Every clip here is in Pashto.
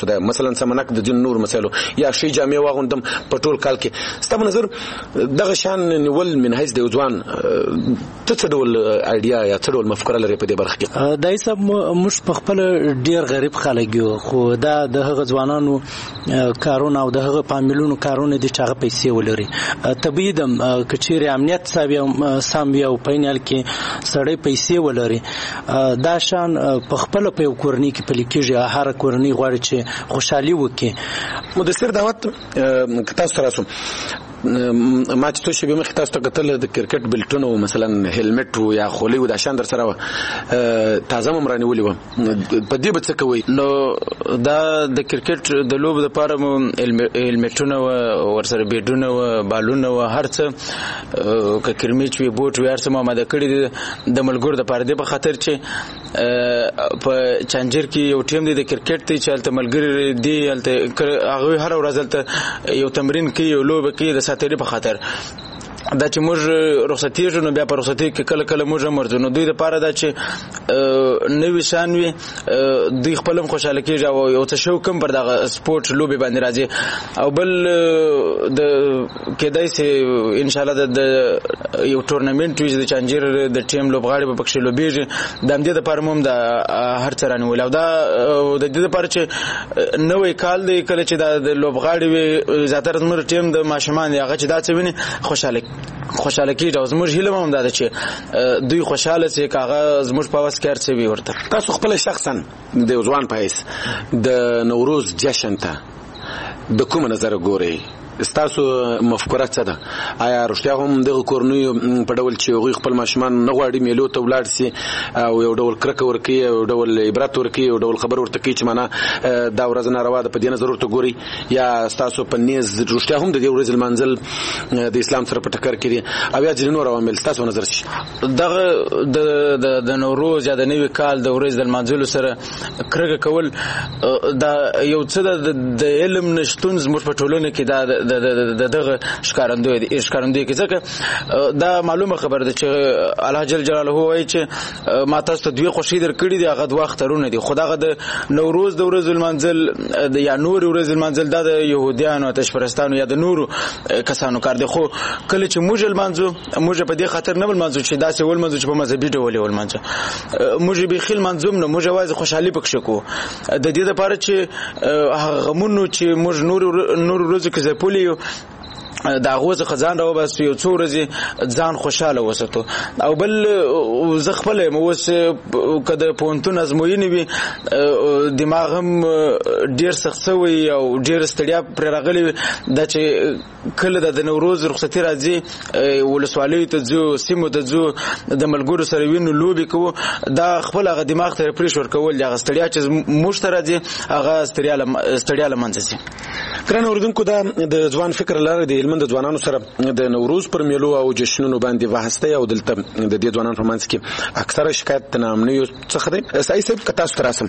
مثلا سمنک د دین نور مسایلو یا شی جامع واغوندم په ټول کال کې ستا په نظر دغه شان نیول من حیث د ځوان ته څه ډول ایډیا یا څه ډول مفکوره لري په دې برخه کې؟ دای صاحب موږ په خپل ډیر غریب خلک یو خو دا د هغه ځوانانو کارونه او د هغه فامیلونو کارونه دي چې هغه پیسې ولري طبیعي د کچېرې امنیت سم وي او په عین کې سړی پیسې ولري دا شان په خپل په یو کورنۍ کې پلي کېږي هر کورنۍ غواړي چې خوشحالي وکړي. مدثر دعوت تاسو ته راسم ما چې تو شبي مخ تاسو ته کتل د کرکټ بلټونو مثلا هلمټ یا خولي و د شان در سره تازه ممراني ولي و په دې به څه کوي؟ نو دا د کرکټ د لوب لپاره هلمټونه ور سره بیډونه و بالونه و هر څه ک کرمیچ وی بوټ وی هر څه ما د کړی د ملګرو د پاره دی په خاطر چې په چانجر کې یو ټیم دی د کرکټ ته چلته ملګری دی هلته هغه هر ورځ هلته یو تمرین کوي یو لوب کوي د ساتري په خاطر دا چې موږ رخصتي شو نو بیا په رخصتي کې کله کله موږ مرځو نو دوی لپاره دا چې نوې شان وي دوی خپل هم خوشاله کېږي او یو څه شو کم پر دغه سپورت لوبي باندې راځي او بل د کېدای سي ان شاء الله د یو ټورنمنت وي د چانجر د ټیم لوبغاړي په پکښې لوبيږي د همدې لپاره هم د هر څه رانیول او دا د دې لپاره چې نوې کال دی کله چې د لوبغاړي وي زیاتره زموږ ټیم د ماشومان هغه چې دا څه ویني خوشاله کېږي او زموږ هیله هم دا ده چې دوی خوشاله سي کاغه زموږ په واس کې هر څه وي ورته. تاسو خپل شخصا د ځوان په حیث د نوروز جشن ته د کوم نظر ګورئ؟ ستاسو مفکوره څه ده؟ آیا رښتیا هم دغه کورنۍ په ډول چې هغوی خپل ماشومان نه غواړي میلو ته ولاړ سي او یو ډول کرکه ورکوي یو ډول عبرت ورکوي یو ډول خبر ورته کوي چې معنا دا ورځ ناروا ده په دې نظر ورته ګوري یا ستاسو په نیز رښتیا هم د دې ورځې لمانځل د اسلام سره په ټکر کې دي او یا ځینې نور عوامل ستاسو نظر شي؟ دغه د نوروز یا د نوي کال د ورځې د لمانځلو سره کرکه کول دا یو څه د علم نشتون زموږ په ټولنه کې دا دغه ښکارندوی کې ځکه دا معلومه خبره ده چې الله جل جلاله وایي چې ما تاسو ته دوی خوشي درکړي دي هغه دوه اخترونه دي خو دغه د نوروز د ورځې لمانځل یا نور ورځې لمانځل دا د يهوديانو آتش پرستانو یا د نورو کسانو کار دی خو کله چې موږ لمانځو موږ په دې خاطر نه لمانځو چې داسې ولمانځو چې په مذهبي ډول ولمانځو موږ به خل منظوم نه موږ واځي خوشحالي پکښ کو د دې لپاره چې هغه مونږ چې موږ نور ورځې کې زپولي دا غوځه خزان راو بس یو څو ورځې ځان خوشاله وساتو او بل زه خپل موس کده پونتون ازموینه وي دماغ هم ډیر سخت وي او ډیر ستړیا پر راغلي د چې کله د نوروز رخصتي راځي ولسوالۍ ته ځو سیمو ته ځو د ملګرو سره وینو لوبي کوو دا خپل هغه دماغ ته پریش ورکول هغه ستړیا چې موږ ته راځي هغه ستړیا لمنځه سي. کرن اوردونکو دا د ځوان فکر لاره د علم د ځوانانو سره د نوروز پر میلو او جشنونو باندې بحث دی او دلته د دې ځوانانو په منځ کې اکثره شکایت نامنیو څخه دی. سایي صاحب که تاسو ته راسم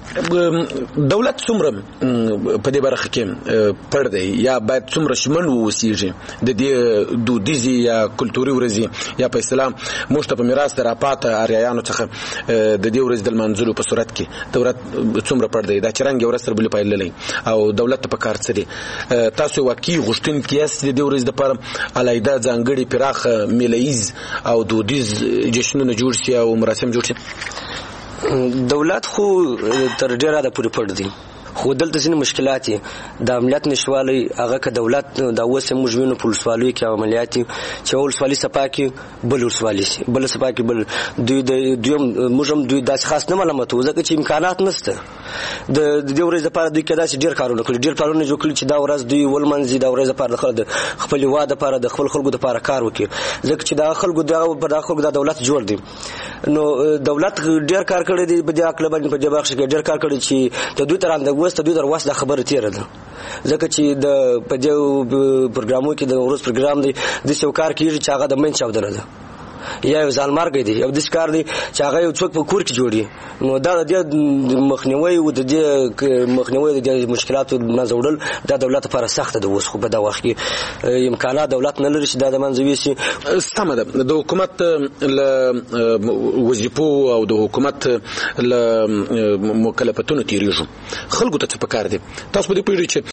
دولت څومره په دې برخه کې پړ دی یا باید څومره شمن ووسیږي د دې دودیزي یا کلتوري ورځې یا په اسلام موږ ته په میراث راپاته اریایانو څخه د دې ورځې د لمانځلو په صورت کې دولت څومره پړ دی دا چې رنګ ورځ سره بل پایللې او دولت په کار څه دی؟ تاسو واقعي غوښتونکي یاست د دې ورځې لپاره علاوه ځانګړي پراخ میلایز او دودیز جشنونه جوړ شي او مراسم جوړ شي؟ دولت خو تر ډیره د پوری پړ دی خو دلته ځینې مشکلات د عملیات نشوالي هغه که دولت دا اوس موږ وینو په ولسوالۍ کې عملیات چې ولسوالۍ صفا کې بل ولسوالۍ شي بل صفا کې بل دوی موږ هم دوی داسې خاص نه معلوماتو ځکه چې امکانات نشته د دې ورځې لپاره دوی کېدای شي ډېر کارونه جوړ کړي چې دا ورځ دوی ولمنځي دا ورځ لپاره د خپل هېواد لپاره د خپل خلکو لپاره کار وکړي ځکه چې دا خلکو دا دولت جوړ دی نو دولت ډېر کار کړی دی په دې عقل باندې په دې بخش کې ډېر کار کړی چې د دوی تر اندازې وسته دوی در واسه د خبره تیره ده ځکه چې د په دې پروګرامو کې د ورځ پروګرام دی د څو کار کیږي چې هغه د من چاودنه ده یا یو ځانمرګی دی او داسې کار دی چې هغه یو څوک په کور کې جوړي نو دا د دې مخنیوي او د دې مشکلاتو منځه وړل دا دولت لپاره سخته ده اوس خو په دا وخت کې امکانات دولت نه لري چې دا د منځه یوسي. سمه ده د حکومت له وظیفو او د حکومت له مکلفتونو تیریږو خلکو ته څه پکار دي تاسو په دې پوهیږئ چې